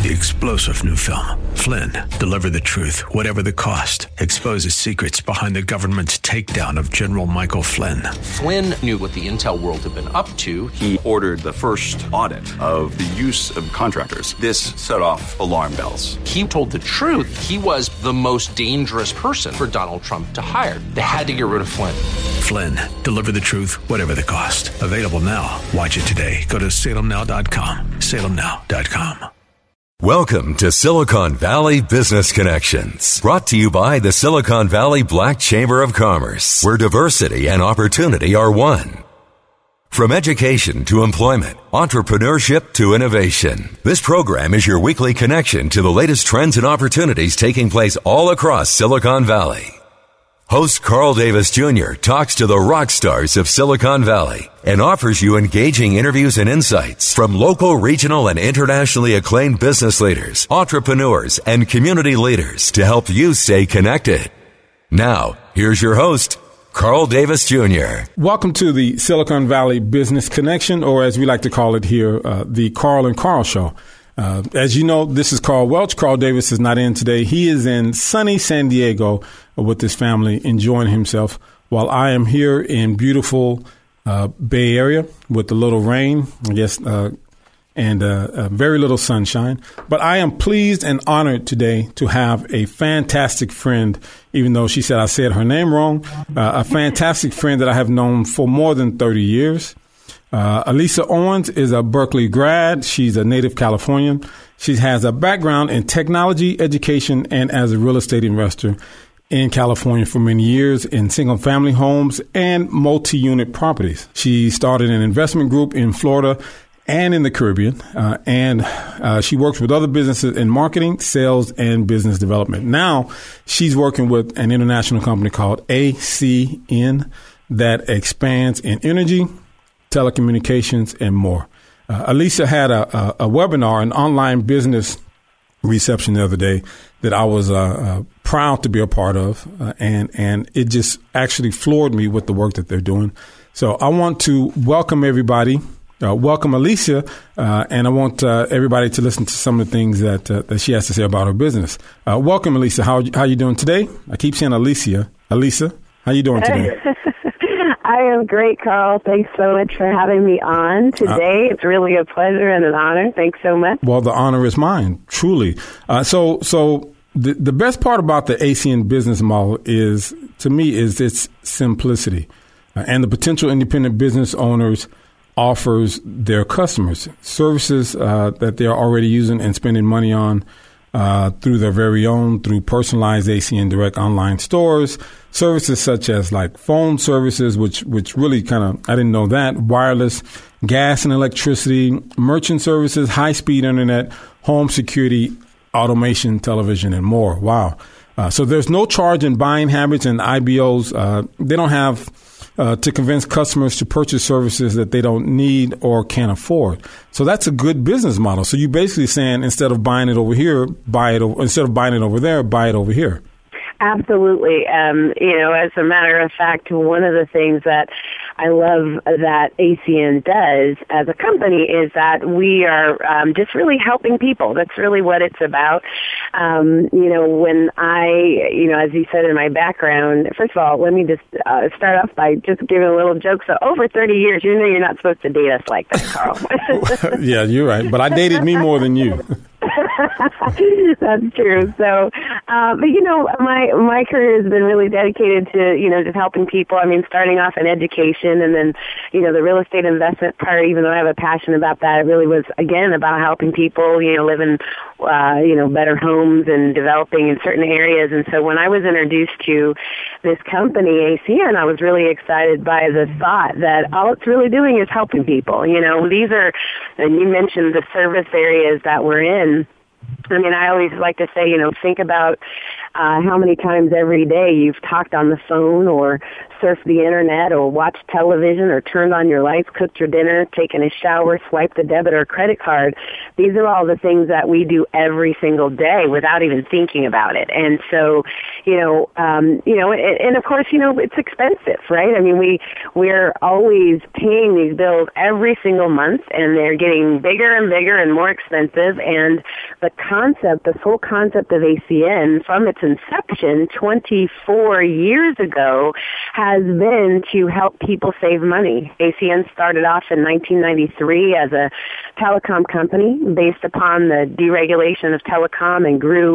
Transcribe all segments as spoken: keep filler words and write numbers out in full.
the explosive new film, Flynn, deliver the truth, whatever the cost, exposes secrets behind the government's takedown of General Michael Flynn. Flynn knew what the intel world had been up to. He ordered the first audit of the use of contractors. This set off alarm bells. He told the truth. He was the most dangerous person for Donald Trump to hire. They had to get rid of Flynn. Flynn, deliver the truth, whatever the cost. Available now. Watch it today. Go to salem now dot com. salem now dot com. Welcome to Silicon Valley Business Connections, brought to you by the Silicon Valley Black Chamber of Commerce, where diversity and opportunity are one. From education to employment, entrepreneurship to innovation, this program is your weekly connection to the latest trends and opportunities taking place all across Silicon Valley. Host Carl Davis Junior talks to the rock stars of Silicon Valley and offers you engaging interviews and insights from local, regional, and internationally acclaimed business leaders, entrepreneurs, and community leaders to help you stay connected. Now, here's your host, Carl Davis Junior Welcome to the Silicon Valley Business Connection, or as we like to call it here, uh, the Carl and Carl Show. Uh, as you know, this is Carl Welch. Carl Davis is not in today. He is in sunny San Diego with his family, enjoying himself, while I am here in beautiful uh, Bay Area with a little rain, I guess, uh, and uh, uh, very little sunshine. But I am pleased and honored today to have a fantastic friend, even though she said I said her name wrong, uh, a fantastic friend that I have known for more than thirty years. Uh, Elisa Owens is a Berkeley grad. She's a native Californian. She has a background in technology, education, and as a real estate investor in California for many years in single-family homes and multi-unit properties. She started an investment group in Florida and in the Caribbean, uh, and uh, she works with other businesses in marketing, sales, and business development. Now, she's working with an international company called A C N that expands in energy, telecommunications, and more. Uh, Elisa had a, a, a webinar, an online business reception the other day that I was uh, uh, proud to be a part of, uh, and and it just actually floored me with the work that they're doing. So I want to welcome everybody, uh, welcome Elisa, uh, and I want uh, everybody to listen to some of the things that uh, that she has to say about her business. Uh, welcome, Elisa. How how you doing today? I keep saying Alicia. Elisa, how you doing today? I am great, Carl. Thanks so much for having me on today. Uh, it's really a pleasure and an honor. Thanks so much. Well, the honor is mine, truly. Uh, so, so the the best part about the A C N business model is, to me, is its simplicity, uh, and the potential independent business owners offers their customers services uh, that they are already using and spending money on uh, through their very own, through personalized A C N Direct online stores. Services such as like phone services, which which really kind of, I didn't know that, wireless, gas and electricity, merchant services, high-speed internet, home security, automation, television, and more. Wow. Uh, so there's no charge in buying habits, and I B Os, uh, they don't have uh, to convince customers to purchase services that they don't need or can't afford. So that's a good business model. So you're basically saying instead of buying it over here, buy it over, instead of buying it over there, buy it over here. Absolutely. Um, you know, as a matter of fact, one of the things that I love that A C N does as a company is that we are um, just really helping people. That's really what it's about. Um, you know, when I, you know, as you said in my background, first of all, let me just uh, start off by just giving a little joke. So over thirty years, you know you're not supposed to date us like that, Carl. Yeah, you're right. But I dated me more than you. That's true. So, uh, but you know, my my career has been really dedicated to, you know, just helping people. I mean, starting off in education, and then, you know, the real estate investment part. Even though I have a passion about that, it really was again about helping people, you know, live in, uh, you know, better homes and developing in certain areas. And so, when I was introduced to this company, A C N, I was really excited by the thought that all it's really doing is helping people. You know, these are, and you mentioned the service areas that we're in. I mean, I always like to say, you know, think about uh, how many times every day you've talked on the phone or surfed the internet or watched television or turned on your lights, cooked your dinner, taken a shower, swiped a debit or credit card. These are all the things that we do every single day without even thinking about it. And so, you know, um, you know, and, and of course, you know, it's expensive, right? I mean, we, we're always paying these bills every single month, and they're getting bigger and bigger and more expensive. And the concept, the whole concept of A C N from its inception twenty-four years ago has been to help people save money. A C N started off in nineteen ninety-three as a telecom company based upon the deregulation of telecom, and grew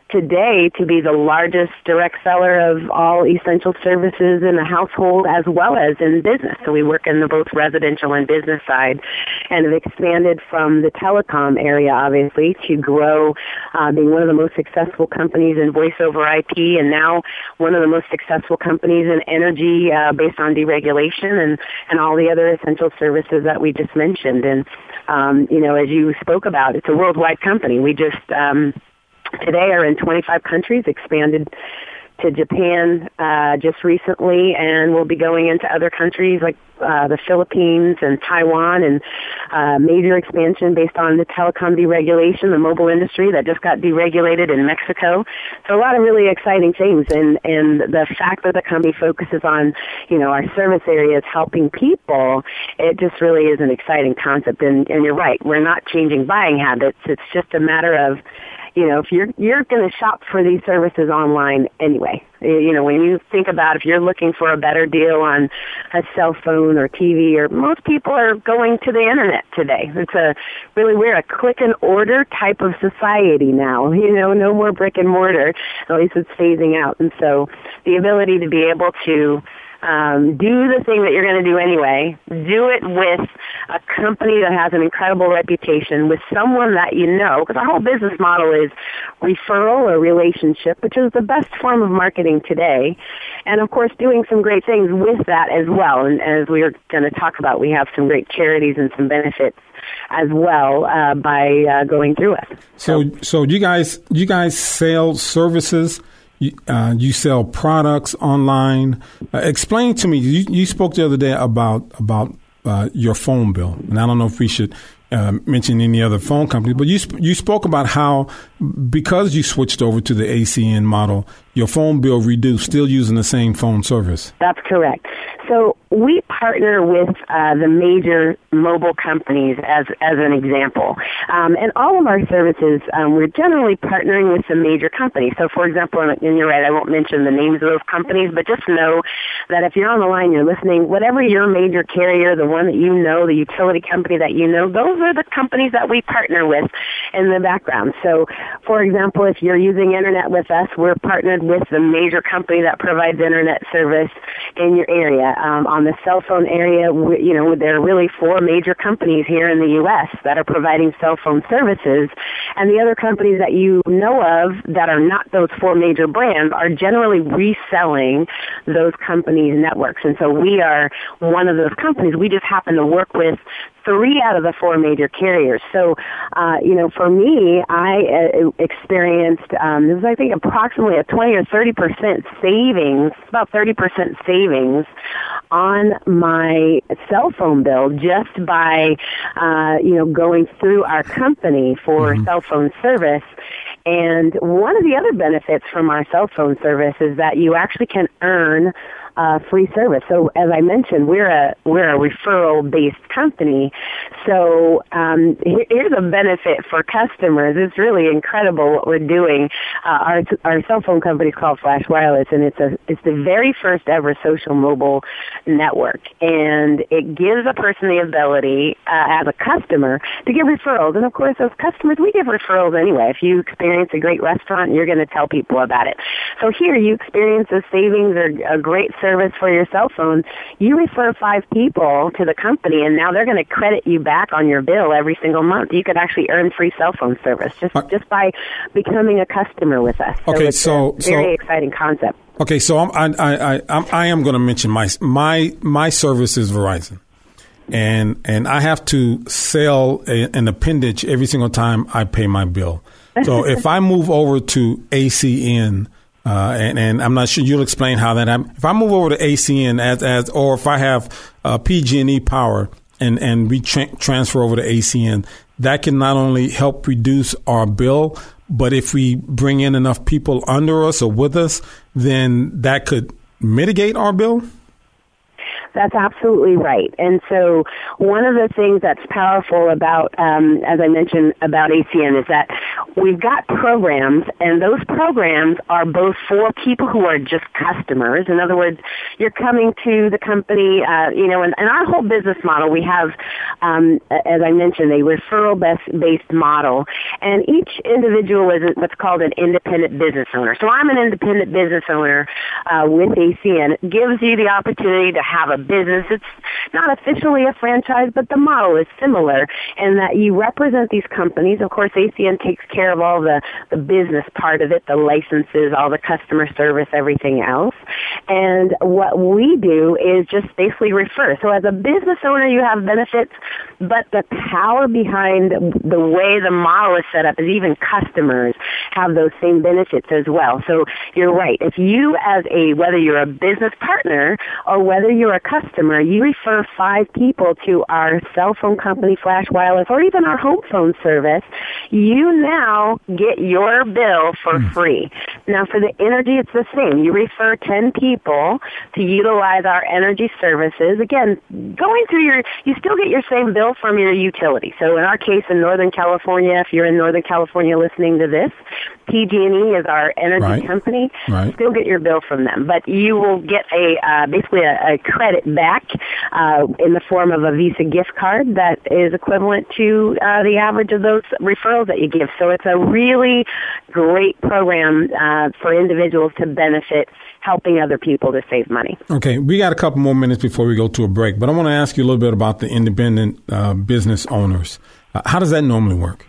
today to be the largest direct seller of all essential services in the household as well as in business. So we work in the both residential and business side, and have expanded from the telecom area, obviously, to grow, uh, being one of the most successful companies in voice over I P, and now one of the most successful companies in energy uh, based on deregulation and, and all the other essential services that we just mentioned. And, um, you know, as you spoke about, it's a worldwide company. We just um, today are in twenty-five countries, expanded to Japan uh, just recently, and we'll be going into other countries like uh, the Philippines and Taiwan, and uh, major expansion based on the telecom deregulation, the mobile industry that just got deregulated in Mexico. So a lot of really exciting things, and, and the fact that the company focuses on, you know, our service areas helping people, it just really is an exciting concept. And, and you're right, we're not changing buying habits. It's just a matter of, you know, if you're you're going to shop for these services online anyway. You know, when you think about if you're looking for a better deal on a cell phone or T V, or most people are going to the internet today. It's a really we're a click and order type of society now. You know, no more brick and mortar. At least it's phasing out. And so the ability to be able to Um, do the thing that you're going to do anyway. Do it with a company that has an incredible reputation, with someone that you know, because our whole business model is referral or relationship, which is the best form of marketing today. And, of course, doing some great things with that as well. And as we are going to talk about, we have some great charities and some benefits as well uh, by uh, going through us. So, so you guys, you guys sell services. You, uh, you sell products online. Uh, explain to me. You, you spoke the other day about about uh, your phone bill, and I don't know if we should uh, mention any other phone companies, but you sp- you spoke about how because you switched over to the A C N model, your phone bill reduced, still using the same phone service. That's correct. So we partner with uh, the major mobile companies as as an example. Um, and all of our services, um, we're generally partnering with the major companies. So, for example, and you're right, I won't mention the names of those companies, but just know that if you're on the line, you're listening, whatever your major carrier, the one that you know, the utility company that you know, those are the companies that we partner with in the background. So, for example, if you're using internet with us, we're partnered with the major company that provides internet service in your area. Um, on the cell phone area, we, you know, there are really four major companies here in the U S that are providing cell phone services, and the other companies that you know of that are not those four major brands are generally reselling those companies' networks. And so we are one of those companies. We just happen to work with three out of the four major carriers. So, uh, you know, for me, I uh, experienced, um, this was, I think, approximately a twenty or thirty percent savings, about thirty percent savings on my cell phone bill just by, uh, you know, going through our company for mm-hmm. cell phone service. And one of the other benefits from our cell phone service is that you actually can earn uh, free service. So as I mentioned, we're a we're a referral-based company. So um, here's a benefit for customers. It's really incredible what we're doing. Uh, our our cell phone company is called Flash Wireless, and it's a it's the very first ever social mobile network, and it gives a person the ability uh, as a customer to give referrals. And of course, as customers, we give referrals anyway. If you experience a great restaurant, you're going to tell people about it. So here, you experience a savings or a great service for your cell phone. You refer five people to the company, and now they're going to credit you back on your bill every single month. You could actually earn free cell phone service just uh, just by becoming a customer with us. So okay, it's so a very so, exciting concept. Okay, so I'm, I I I I'm, I am going to mention my my my service is Verizon. And and I have to sell a, an appendage every single time I pay my bill. So if I move over to A C N, Uh, and, and I'm not sure you'll explain how that happens. If I move over to A C N as, as or if I have uh, P G and E power and, and we tra- transfer over to A C N, that can not only help reduce our bill, but if we bring in enough people under us or with us, then that could mitigate our bill? That's absolutely right. And so one of the things that's powerful about, um, as I mentioned, about A C N is that we've got programs, and those programs are both for people who are just customers. In other words, you're coming to the company, uh, you know, and, and our whole business model, we have, um, as I mentioned, a referral-based model, and each individual is what's called an independent business owner. So I'm an independent business owner uh, with A C N. It gives you the opportunity to have a business. It's not officially a franchise, but the model is similar in that you represent these companies. Of course, A C N takes care of all the, the business part of it, the licenses, all the customer service, everything else. And what we do is just basically refer. So as a business owner, you have benefits, but the power behind the way the model is set up is even customers have those same benefits as well. So you're right. If you as a, whether you're a business partner or whether you're a customer, you refer five people to our cell phone company, Flash Wireless, or even our home phone service, you now get your bill for mm. free. Now, for the energy, it's the same. You refer ten people to utilize our energy services. Again, going through your, you still get your same bill from your utility. So in our case, in Northern California, if you're in Northern California listening to this, P G and E is our energy right. company. Right. Still get your bill from them, but you will get a uh, basically a, a credit back uh, in the form of a Visa gift card that is equivalent to uh, the average of those referrals that you give. So it's a really great program uh, for individuals to benefit, helping other people to save money. Okay, we got a couple more minutes before we go to a break, but I want to ask you a little bit about the independent uh, business owners. Uh, how does that normally work?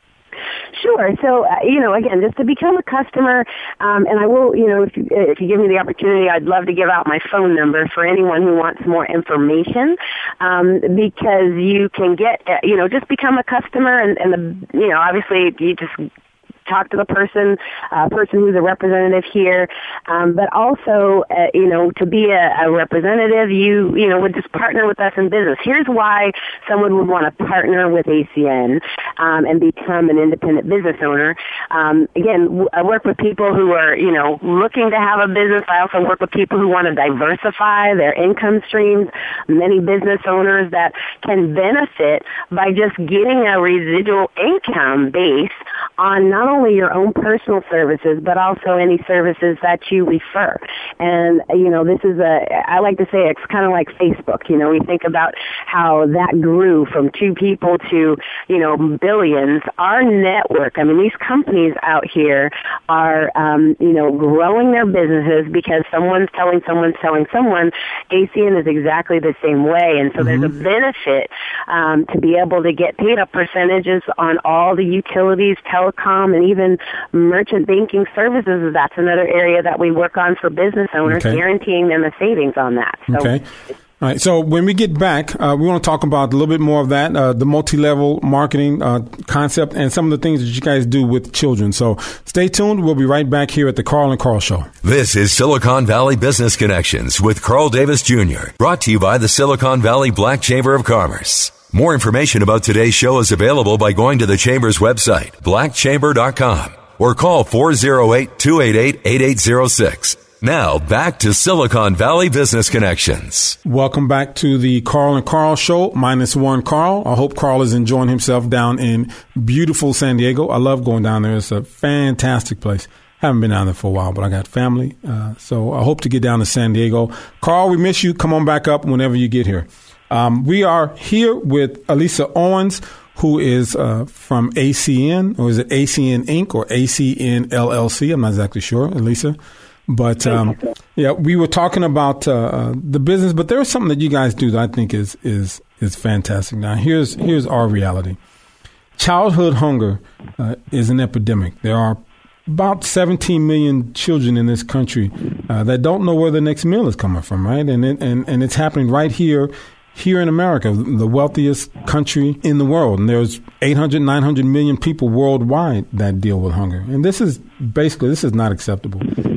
Sure. So, uh, you know, again, just to become a customer, um, and I will, you know, if you, if you give me the opportunity, I'd love to give out my phone number for anyone who wants more information, um, because you can get, uh, you know, just become a customer, and, and the, you know, obviously you just talk to the person, uh, person who's a representative here, um, but also, uh, you know, to be a, a representative, you, you know, would just partner with us in business. Here's why someone would want to partner with A C N um, and become an independent business owner. Um, again, w- I work with people who are, you know, looking to have a business. I also work with people who want to diversify their income streams. Many business owners that can benefit by just getting a residual income base on not only your own personal services, but also any services that you refer. And, you know, this is a, I like to say it's kind of like Facebook. You know, we think about how that grew from two people to, you know, billions. Our network, I mean, these companies out here are, um, you know, growing their businesses because someone's telling someone, telling someone. A C N is exactly the same way. And so mm-hmm. there's a benefit um, to be able to get paid up percentages on all the utilities, telecom, and even merchant banking services. That's another area that we work on for business owners, okay. guaranteeing them a savings on that. So, okay. All right. So when we get back, uh, we want to talk about a little bit more of that, uh, the multi-level marketing uh, concept and some of the things that you guys do with children. So stay tuned. We'll be right back here at the Carl and Carl Show. This is Silicon Valley Business Connections with Carl Davis Junior, brought to you by the Silicon Valley Black Chamber of Commerce. More information about today's show is available by going to the Chamber's website, black chamber dot com, or call four oh eight, two eight eight, eight eight oh six. Now, back to Silicon Valley Business Connections. Welcome back to the Carl and Carl Show, minus one Carl. I hope Carl is enjoying himself down in beautiful San Diego. I love going down there. It's a fantastic place. Haven't been down there for a while, but I got family, uh, so I hope to get down to San Diego. Carl, we miss you. Come on back up whenever you get here. Um, we are here with Elisa Owens, who is uh, from A C N, or is it A C N Incorporated or A C N L L C? I'm not exactly sure, Elisa. But, um, yeah, we were talking about uh, the business, but there is something that you guys do that I think is is is fantastic. Now, here's here's our reality. Childhood hunger uh, is an epidemic. There are about seventeen million children in this country uh, that don't know where the next meal is coming from, right? And it, and and it's happening right here. Here in America, the wealthiest country in the world, and there's eight hundred, nine hundred million people worldwide that deal with hunger. And this is basically, this is not acceptable.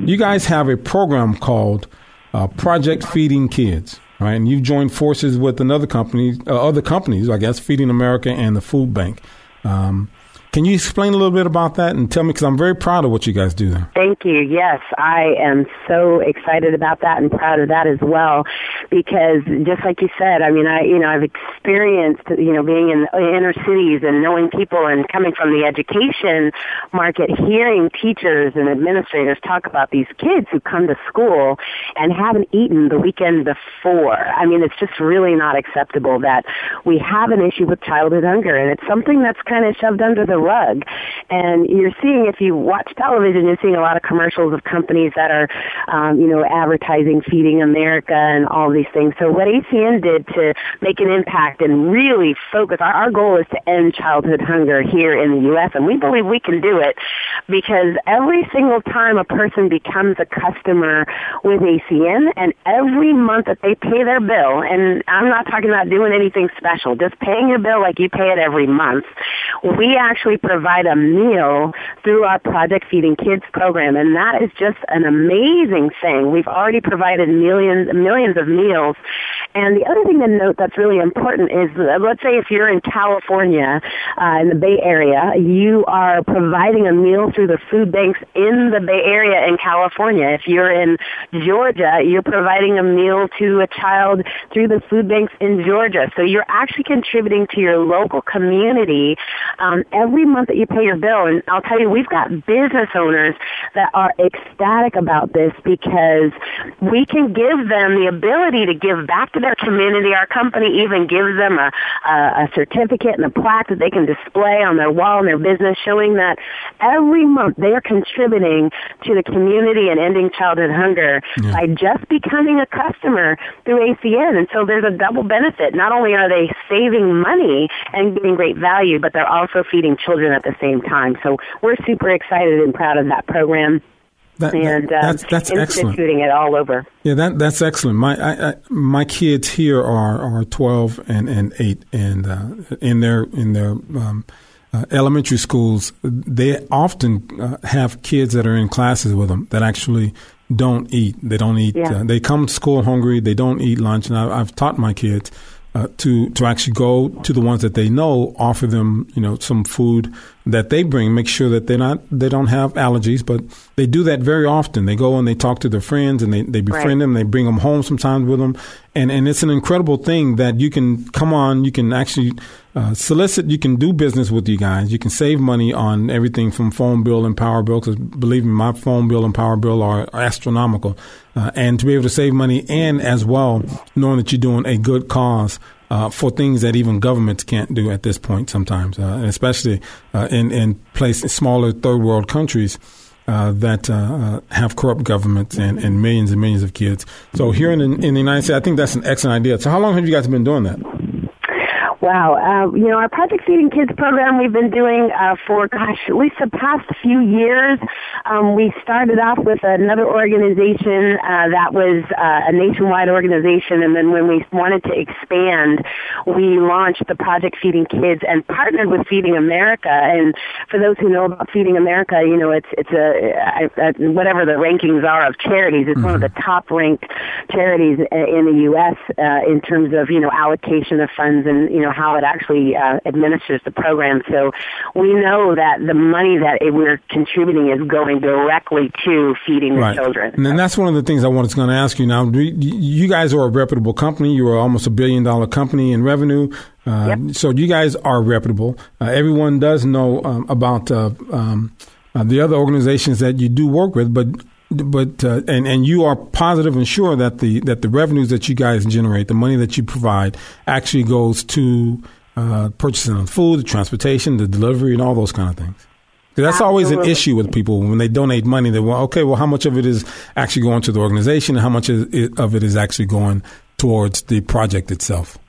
you guys have a program called uh, Project Feeding Kids, right? And you've joined forces with another company, uh, other companies, I guess, Feeding America and the Food Bank. Um, Can you explain a little bit about that and tell me, because I'm very proud of what you guys do there. Thank you. Yes, I am so excited about that and proud of that as well, because just like you said, I mean, I, you know, I've experienced, you know, being in inner cities and knowing people and coming from the education market, hearing teachers and administrators talk about these kids who come to school and haven't eaten the weekend before. I mean, it's just really not acceptable that we have an issue with childhood hunger, and it's something that's kind of shoved under the rug. And you're seeing, if you watch television, you're seeing a lot of commercials of companies that are, um, you know, advertising Feeding America and all these things. So what A C N did to make an impact and really focus, our, our goal is to end childhood hunger here in the U S, and we believe we can do it because every single time a person becomes a customer with A C N, and every month that they pay their bill, and I'm not talking about doing anything special, just paying your bill like you pay it every month, we actually provide a meal through our Project Feeding Kids program, and that is just an amazing thing. We've already provided millions millions of meals. And the other thing to note that's really important is, uh, let's say if you're in California, uh, in the Bay Area, you are providing a meal through the food banks in the Bay Area in California. If you're in Georgia, you're providing a meal to a child through the food banks in Georgia. So you're actually contributing to your local community um, every month that you pay your bill. And I'll tell you, we've got business owners that are ecstatic about this because we can give them the ability to give back to their community. Our company even gives them a, a, a certificate and a plaque that they can display on their wall in their business, showing that every month they are contributing to the community and ending childhood hunger yeah. by just becoming a customer through A C N. And so there's a double benefit. Not only are they saving money and getting great value, but they're also feeding children at the same time. So we're super excited and proud of that program. That, and that, that's, that's um, excellent. instituting it all over. Yeah, that that's excellent. My I, I, my kids here are, are twelve and, and eight, and uh, in their in their um, uh, elementary schools, they often uh, have kids that are in classes with them that actually don't eat. They don't eat. Yeah. Uh, they come to school hungry. They don't eat lunch. And I, I've taught my kids uh, to to actually go to the ones that they know, offer them, you know, some food that they bring, make sure that they're not, they don't have allergies, but they do that very often. They go and they talk to their friends and they, they befriend right. them, they bring them home sometimes with them. And, and it's an incredible thing that you can come on, you can actually uh, solicit, you can do business with you guys. You can save money on everything from phone bill and power bill, because believe me, my phone bill and power bill are astronomical. Uh, and to be able to save money and as well, knowing that you're doing a good cause Uh, for things that even governments can't do at this point sometimes, uh, and especially uh, in, in places, smaller third world countries uh, that uh, uh, have corrupt governments and, and millions and millions of kids. So here in the, in the United States, I think that's an excellent idea. So how long have you guys been doing that? Wow. Uh, you know, our Project Feeding Kids program we've been doing uh, for, gosh, at least the past few years. Um, we started off with another organization uh, that was uh, a nationwide organization, and then when we wanted to expand, we launched the Project Feeding Kids and partnered with Feeding America. And for those who know about Feeding America, you know, it's it's a, a, a whatever the rankings are of charities, it's mm-hmm. one of the top-ranked charities in the U S uh, in terms of, you know, allocation of funds and, you know, how it actually uh, administers the program. So we know that the money that we're contributing is going directly to feeding the right. children. And then that's one of the things I was going to ask you now. You guys are a reputable company. You are almost a billion dollar company in revenue. Uh, yep. So you guys are reputable. Uh, everyone does know um, about uh, um, uh, the other organizations that you do work with, but But uh, and and you are positive and sure that the that the revenues that you guys generate, the money that you provide, actually goes to uh, purchasing of food, the transportation, the delivery, and all those kind of things. That's Absolutely. Always an issue with people when they donate money. They well, okay, well, how much of it is actually going to the organization, and how much of it is actually going towards the project itself?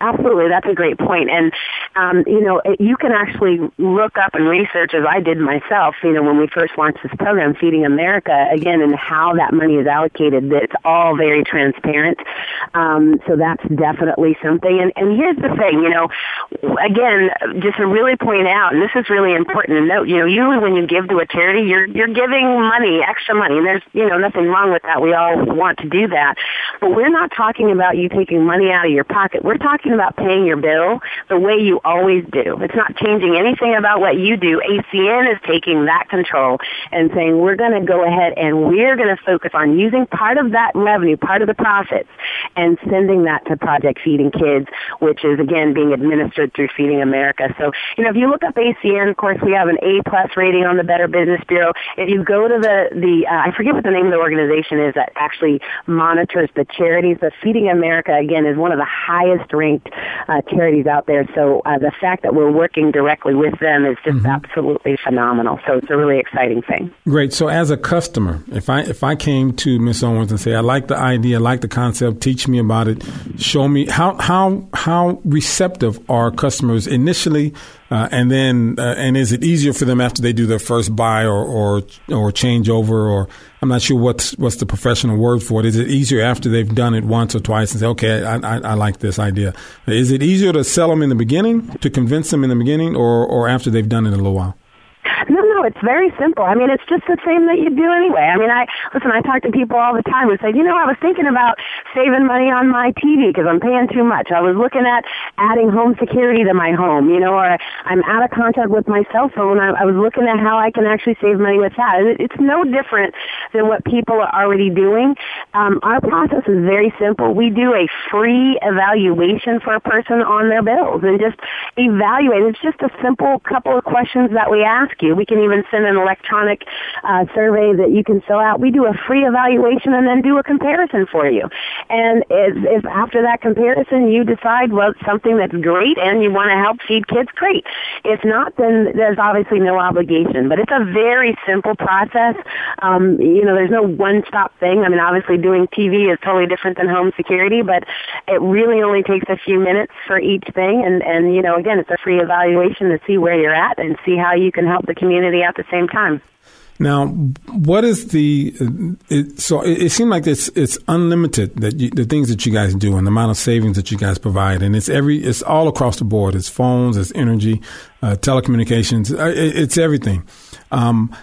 absolutely. That's a great point. And, um, you know, you can actually look up and research, as I did myself, you know, when we first launched this program, Feeding America, again, and how that money is allocated. It's all very transparent. Um, so that's definitely something. And, and here's the thing, you know, again, just to really point out, and this is really important to note, you know, usually when you give to a charity, you're, you're giving money, extra money, and there's, you know, nothing wrong with that. We all want to do that. But we're not talking about you taking money out of your pocket. We're talking about paying your bill the way you always do. It's not changing anything about what you do. A C N is taking that control and saying we're going to go ahead and we're going to focus on using part of that revenue, part of the profits, and sending that to Project Feeding Kids, which is, again, being administered through Feeding America. So, you know, if you look up A C N, of course, we have an A-plus rating on the Better Business Bureau. If you go to the, the uh, I forget what the name of the organization is that actually monitors the charities, but Feeding America, again, is one of the highest-ranked uh, charities out there. So uh, the fact that we're working directly with them is just mm-hmm. absolutely phenomenal. So it's a really exciting thing. Great. So as a customer, if I if I came to Miz Owens and say, I like the idea, I like the concept, teach me about it, show me, how how how receptive are customers initially, uh, and then uh, and is it easier for them after they do their first buy or or, or change over, or I'm not sure what's what's the professional word for it. Is it easier after they've done it once or twice and say, okay, I, I, I like this idea? Is it easier to sell them in the beginning, to convince them in the beginning, or, or after they've done it a little while? No, no, it's very simple. I mean, it's just the same that you do anyway. I mean, I listen, I talk to people all the time who say, you know, I was thinking about saving money on my T V because I'm paying too much. I was looking at adding home security to my home, you know, or I'm out of contact with my cell phone. I, I was looking at how I can actually save money with that. And it, it's no different than what people are already doing. Um, our process is very simple. We do a free evaluation for a person on their bills and just evaluate. It's just a simple couple of questions that we ask you. We can even send an electronic uh, survey that you can fill out. We do a free evaluation and then do a comparison for you. And if, if after that comparison you decide, well, it's something that's great and you want to help feed kids, great. If not, then there's obviously no obligation. But it's a very simple process. Um, you know, there's no one-stop thing. I mean, obviously doing T V is totally different than home security, but it really only takes a few minutes for each thing. And, and you know, again, it's a free evaluation to see where you're at and see how you can help the community at the same time. Now, what is the? It, so it, it seems like it's it's unlimited that you, the things that you guys do and the amount of savings that you guys provide, and it's every it's all across the board. It's phones, it's energy, uh, telecommunications, it, it's everything. Um,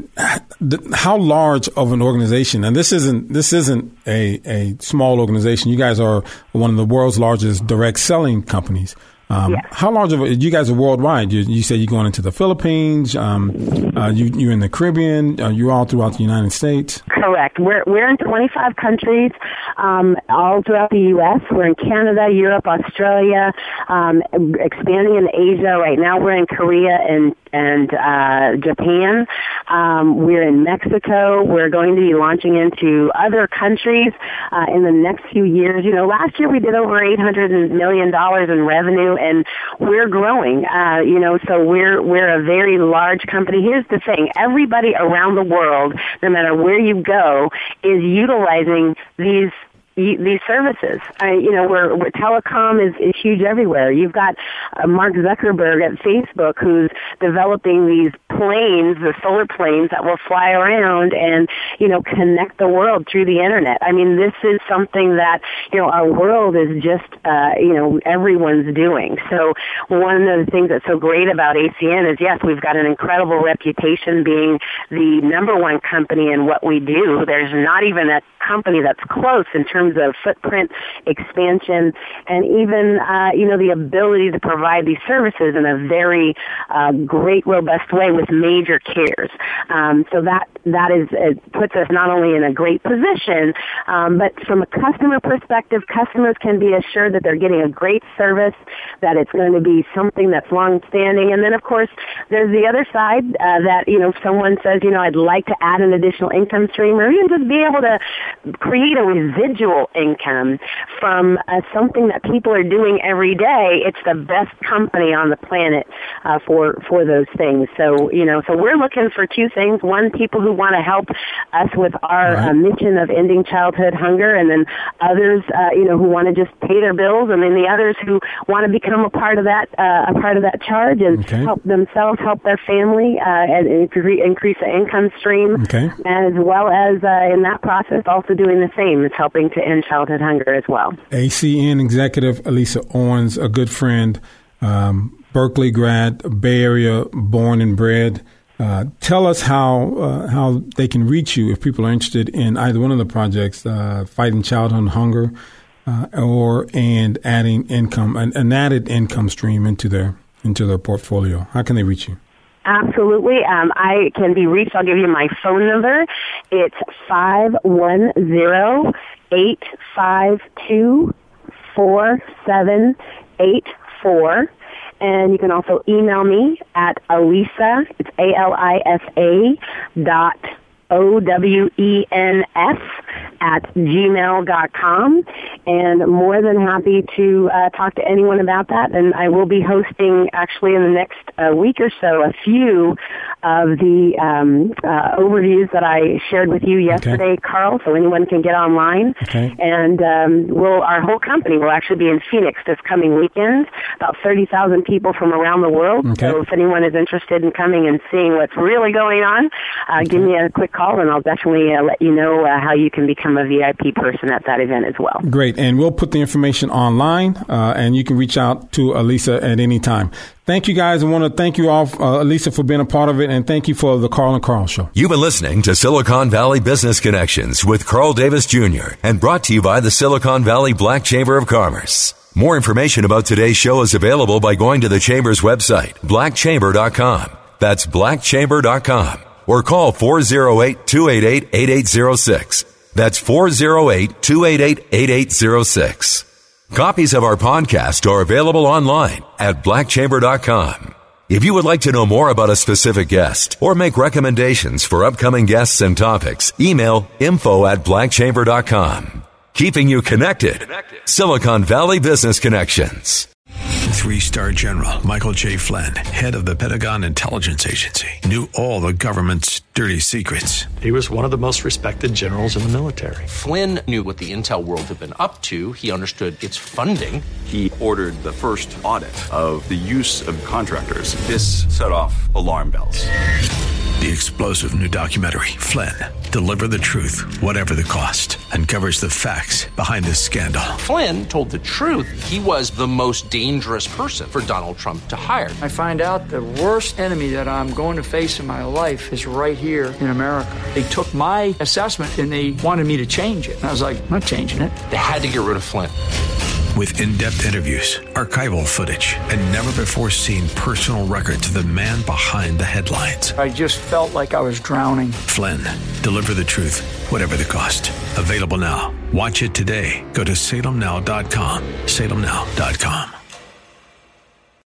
how large of an organization? And this isn't this isn't a a small organization. You guys are one of the world's largest direct selling companies. Um, yes. How large of a, you guys are worldwide? You, you say you're going into the Philippines, um, uh, you, you're in the Caribbean, uh, you're all throughout the United States? Correct. We're we're in twenty-five countries, um, all throughout the U S. We're in Canada, Europe, Australia, um, expanding in Asia. Right now we're in Korea and and uh, Japan. Um, we're in Mexico. We're going to be launching into other countries uh, in the next few years. You know, last year we did over eight hundred million dollars in revenue, and we're growing. Uh, you know, so we're we're a very large company. Here's the thing: everybody around the world, no matter where you go, is utilizing these these services. I, you know, where, where telecom is, is huge everywhere. You've got uh, Mark Zuckerberg at Facebook who's developing these planes, the solar planes that will fly around and, you know, connect the world through the internet. I mean, this is something that, you know, our world is just, uh, you know, everyone's doing. So one of the things that's so great about A C N is, yes, we've got an incredible reputation being the number one company in what we do. There's not even a company that's close in terms of footprint, expansion, and even, uh, you know, the ability to provide these services in a very uh, great, robust way with major cares. Um, so that that is it puts us not only in a great position, um, but from a customer perspective, customers can be assured that they're getting a great service, that it's going to be something that's long-standing. And then, of course, there's the other side uh, that, you know, if someone says, you know, I'd like to add an additional income stream, or even just be able to create a residual residual income from uh, something that people are doing every day, it's the best company on the planet uh, for for those things. So, you know, so we're looking for two things. One, people who want to help us with our right. uh, mission of ending childhood hunger, and then others, uh, you know, who want to just pay their bills, and then the others who want to become a part of that uh, a part of that charge and okay. help themselves, help their family, uh, and incre- increase the income stream, okay. as well as uh, in that process also doing the same, is helping to end childhood hunger as well. A C N executive Elisa Owens, a good friend, um, Berkeley grad, Bay Area born and bred. Uh, tell us how uh, how they can reach you if people are interested in either one of the projects, uh, fighting childhood hunger, uh, or and adding income, an, an added income stream into their into their portfolio. How can they reach you? Absolutely. Um, I can be reached. I'll give you my phone number. It's five one zero, eight five two, four seven eight four. And you can also email me at Alisa, it's A L I S A dot O W E N S at gmail dot com, and more than happy to uh, talk to anyone about that. And I will be hosting, actually, in the next uh, week or so, a few of the um, uh, overviews that I shared with you yesterday, okay. Carl, so anyone can get online. Okay. And um, we'll, our whole company will actually be in Phoenix this coming weekend, about thirty thousand people from around the world. Okay. So if anyone is interested in coming and seeing what's really going on, uh, okay. give me a quick call, and I'll definitely uh, let you know uh, how you can become a V I P person at that event as well. Great. And we'll put the information online, uh, and you can reach out to Alisa at any time. Thank you, guys. I want to thank you all, uh, Alisa, for being a part of it, and thank you for the Carl and Carl Show. You've been listening to Silicon Valley Business Connections with Carl Davis Junior and brought to you by the Silicon Valley Black Chamber of Commerce. More information about today's show is available by going to the Chamber's website, black chamber dot com. That's black chamber dot com. Or call four oh eight, two eight eight, eight eight oh six. That's four oh eight, two eight eight, eight eight oh six. Copies of our podcast are available online at black chamber dot com. If you would like to know more about a specific guest or make recommendations for upcoming guests and topics, email info at black chamber dot com. Keeping you connected. Silicon Valley Business Connections. Three-star general Michael J. Flynn, head of the Pentagon Intelligence Agency, knew all the government's dirty secrets. He was one of the most respected generals in the military. Flynn knew what the intel world had been up to. He understood its funding. He ordered the first audit of the use of contractors. This set off alarm bells. The explosive new documentary, Flynn, Deliver the Truth, Whatever the Cost, uncovers the facts behind this scandal. Flynn told the truth. He was the most dangerous person for Donald Trump to hire. I find out the worst enemy that I'm going to face in my life is right here in America. They took my assessment and they wanted me to change it. And I was like, I'm not changing it. They had to get rid of Flynn. With in-depth interviews, archival footage, and never-before-seen personal records of the man behind the headlines. I just felt like I was drowning. Flynn, Deliver the Truth, Whatever the Cost. Available now. Watch it today. Go to salem now dot com. salem now dot com.